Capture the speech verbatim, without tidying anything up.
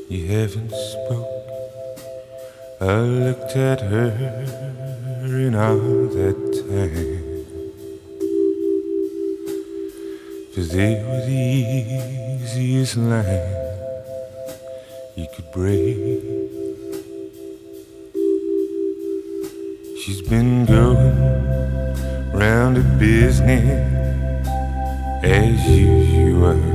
You haven't spoke. I looked at her in all that time, 'cause they were the easiest line you could break. She's been going round the business as usual.